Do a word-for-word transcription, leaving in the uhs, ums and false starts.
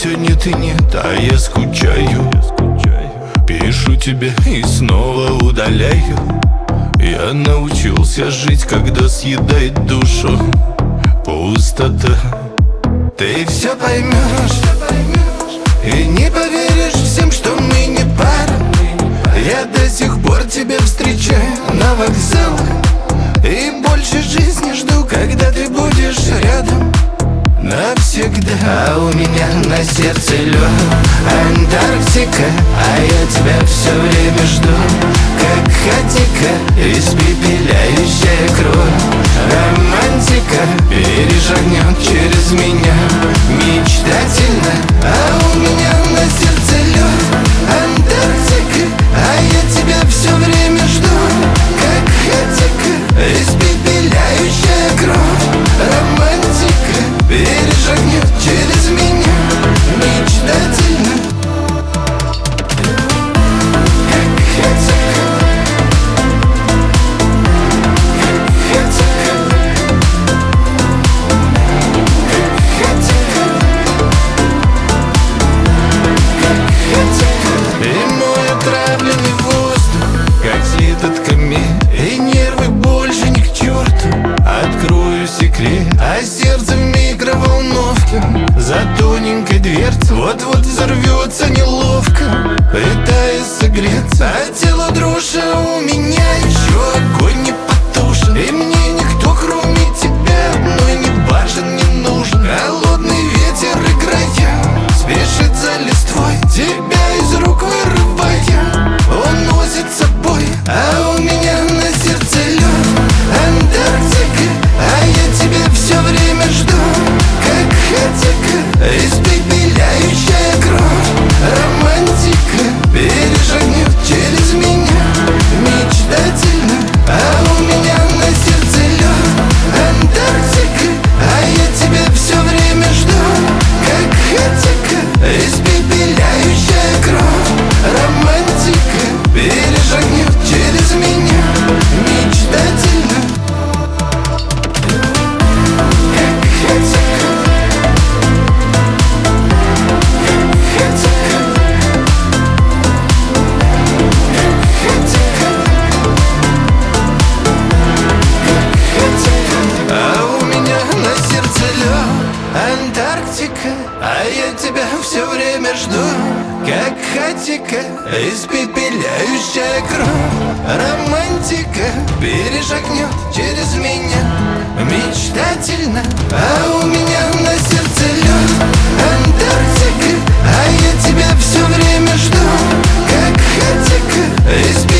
все нет и нет, а я скучаю. Пишу тебе и снова удаляю. Я научился жить, когда съедает душу пустота. Ты все поймешь и не поверишь всем, что мы не пара. Я до сих пор тебя встречаю на вокзалах и больше жизни жду, когда ты будешь рядом навсегда. А у меня на сердце лед, Антарктика, а я тебя все время жду, как хатика, испепеляющая кровь. Романтика перешагнет через меня мечтательно. А у меня на сердце лед, Антарктика, а я тебя все время жду, как хатика, испепеляющая кровь. Романтика перешагнет через меня мечтательно. Как хатика, как хатика, как хатика. И мой отравленный воздух, как этот комет, и нервы больше ни к черту. Открою секрет, а сердце в микроволновке за тоненькой дверцей. Вот-вот взорвется неловко, пытаясь согреться, а тело дрожь, а у меня еще огонь не потушен. И мне никто, кроме тебя, одной не важен, не нужен. Холодный ветер играя спешит за листвой, тебя из рук вырывая уносит с собой. А у меня на сердце лед, Антарктика, а я тебя все время жду, как хатика, испепеляющая кровь. Романтика перешагнет через меня мечтательно. А у меня на сердце лед, Антарктика, а я тебя все время жду, как хатика, испепеляющая кровь. Романтика перешагнет через меня мечтательно. Антарктика, а я тебя все время жду, как хатика, испепеляющая кровь. Романтика перешагнет через меня мечтательно. А у меня на сердце лед, Антарктика, а я тебя все время жду, как хатика, испепеляющая кровь.